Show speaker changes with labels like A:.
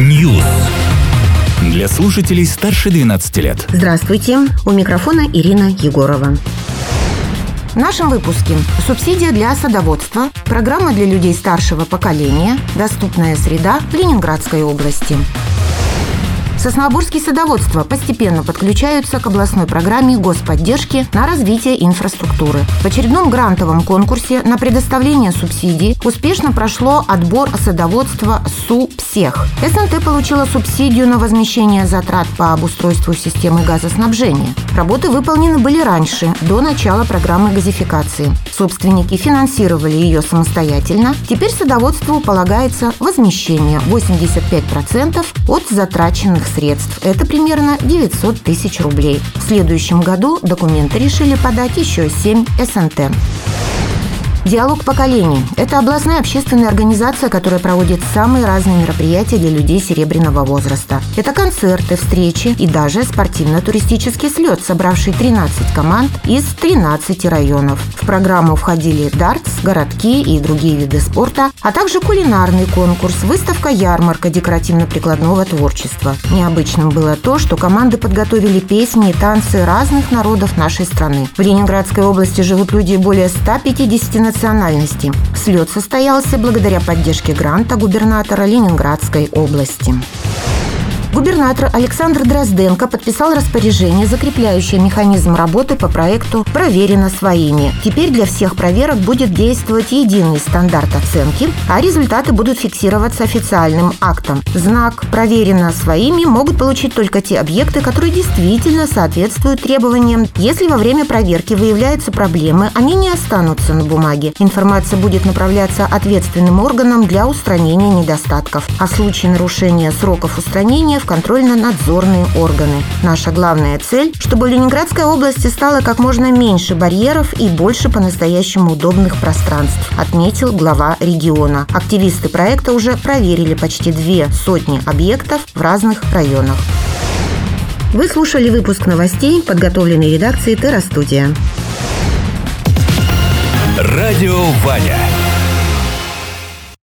A: News. Для слушателей старше 12 лет.
B: Здравствуйте, у микрофона Ирина Егорова. В нашем выпуске субсидия для садоводства, программа для людей старшего поколения, доступная среда в Ленинградской области. Сосновоборские садоводства постепенно подключаются к областной программе господдержки на развитие инфраструктуры. В очередном грантовом конкурсе на предоставление субсидий успешно прошло отбор садоводства СУПСЕХ. СНТ получила субсидию на возмещение затрат по обустройству системы газоснабжения. Работы выполнены были раньше, до начала программы газификации. Собственники финансировали ее самостоятельно. Теперь садоводству полагается возмещение 85% от затраченных средств. Это примерно 900 тысяч рублей. В следующем году документы решили подать еще 7 СНТ. «Диалог поколений» – это областная общественная организация, которая проводит самые разные мероприятия для людей серебряного возраста. Это концерты, встречи и даже спортивно-туристический слет, собравший 13 команд из 13 районов. В программу входили дартс, городки и другие виды спорта, а также кулинарный конкурс, выставка-ярмарка декоративно-прикладного творчества. Необычным было то, что команды подготовили песни и танцы разных народов нашей страны. В Ленинградской области живут люди более 150 национальностей. Слет состоялся благодаря поддержке гранта губернатора Ленинградской области. Губернатор Александр Дрозденко подписал распоряжение, закрепляющее механизм работы по проекту «Проверено своими». Теперь для всех проверок будет действовать единый стандарт оценки, а результаты будут фиксироваться официальным актом. Знак «Проверено своими» могут получить только те объекты, которые действительно соответствуют требованиям. Если во время проверки выявляются проблемы, они не останутся на бумаге. Информация будет направляться ответственным органам для устранения недостатков. А в случае нарушения сроков устранения в контрольно-надзорные органы. Наша главная цель – чтобы в Ленинградской области стало как можно меньше барьеров и больше по-настоящему удобных пространств, отметил глава региона. Активисты проекта уже проверили почти 200 объектов в разных районах. Вы слушали выпуск новостей, подготовленный редакцией Терра Студия.
A: Радио Ваня.